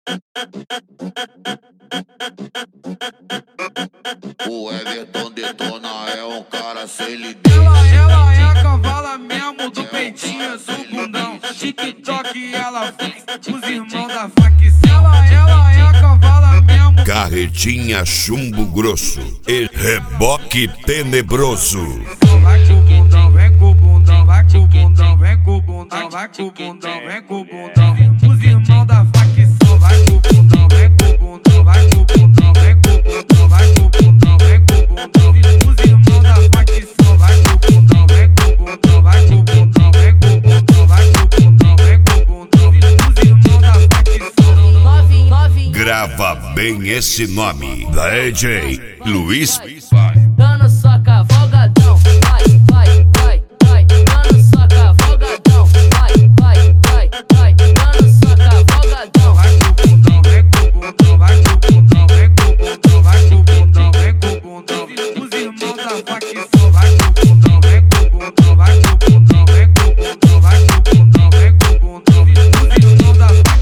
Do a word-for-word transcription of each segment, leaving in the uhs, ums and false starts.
O Everton detona, é um cara sem limite. Ela, ela é a cavala mesmo do peitinho do bundão. TikTok ela faz os irmãos da facção. Ela, ela é a cavala mesmo. Carretinha chumbo grosso e reboque tenebroso. Vai com o bundão, vem com o bundão, vai com o bundão, vem com o bundão, vai com o bundão, vem com o bundão. Os irmãos da facção, vai com o bundão, vem com o bundão, vai com o bundão, vem com o bundão, vai com o bundão, vem com o bundão. Os irmãos da facção, vai com o bundão, vem com o bundão, vai com o bundão, vem com o bundão, vai com o bundão, vem com o bundão. Os irmãos da facção. Grava bem esse nome, D J Luiz. Dando só cavalgadão, vai, vai, vai, vai. Dando só cavalgadão, vai, vai, vai, vai. Dando só cavalgadão. Vai com o bundão, vem com o bundão, vai com o bundão, vem com o bundão, vai com o bundão, vem com o bundão. Os irmãos da facção, vai com o bundão, vem com o bundão, vai com o bundão, vem com o bundão, vai com o bundão, vem com o bundão. Os irmãos da facção.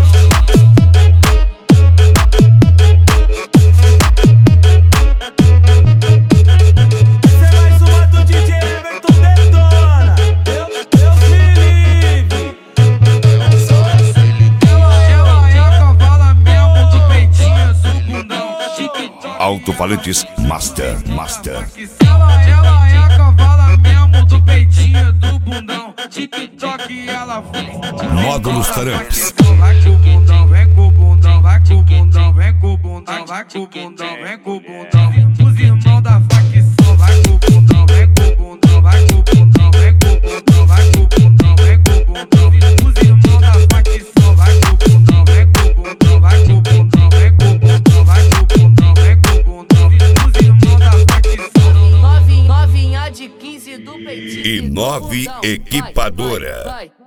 Alto-falantes Master, Master. Ela, ela é a cavala mesmo do peitinho do bundão. TikTok ela faz. Módulos Taramps. Vai com o bundão, vem com o bundão, vai com o bundão, vem com o bundão, vai com o bundão, vem com o bundão. Os irmãos da facção, vai com o bundão, vem com o bundão, vai com o bundão, vem com o bundão, vai com o bundão, vem com o bundão. Os irmãos da facção, vai com o bundão, vem com o bundão, vai com o bundão, vem com o bundão, vai com o bundão, vem com o bundão. Os irmãos da facção. Novinha, novinha de quinze do peitinho. E nove equipadora. Vai, vai.